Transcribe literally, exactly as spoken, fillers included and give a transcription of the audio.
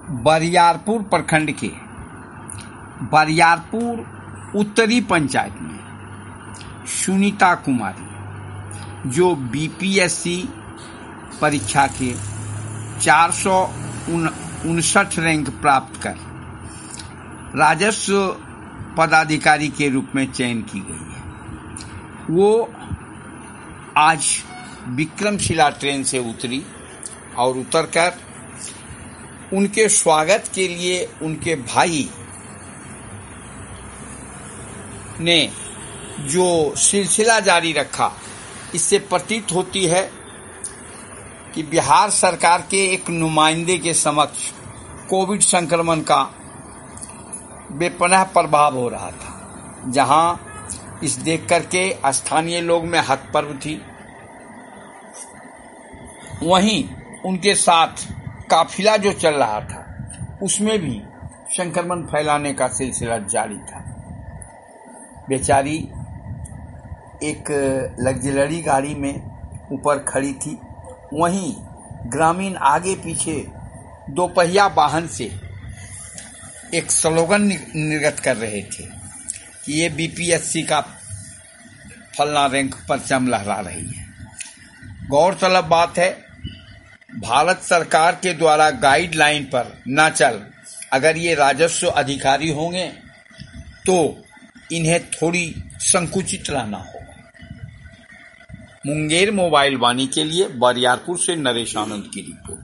बरियारपुर प्रखंड के बरियारपुर उत्तरी पंचायत में सुनीता कुमारी, जो बीपीएससी परीक्षा के चार सौ उनसठ रैंक प्राप्त कर राजस्व पदाधिकारी के रूप में चयन की गई है, वो आज विक्रमशिला ट्रेन से उतरी और उतरकर उनके स्वागत के लिए उनके भाई ने जो सिलसिला जारी रखा, इससे प्रतीत होती है कि बिहार सरकार के एक नुमाइंदे के समक्ष कोविड संक्रमण का बेपनाह प्रभाव हो रहा था, जहां इस देख करके स्थानीय लोग में हतप्रभ थी। वहीं उनके साथ काफिला जो चल रहा था उसमें भी संक्रमण फैलाने का सिलसिला जारी था। बेचारी एक लग्जरी गाड़ी में ऊपर खड़ी थी, वहीं ग्रामीण आगे पीछे दोपहिया वाहन से एक स्लोगन निर्गत कर रहे थे कि ये बीपीएससी का फलना रैंक परचम लहरा रही है। गौरतलब बात है, भारत सरकार के द्वारा गाइडलाइन पर न चल अगर ये राजस्व अधिकारी होंगे तो इन्हें थोड़ी संकुचित रहना होगा। मुंगेर मोबाइल वाणी के लिए बरियारपुर से नरेश आनंद की रिपोर्ट।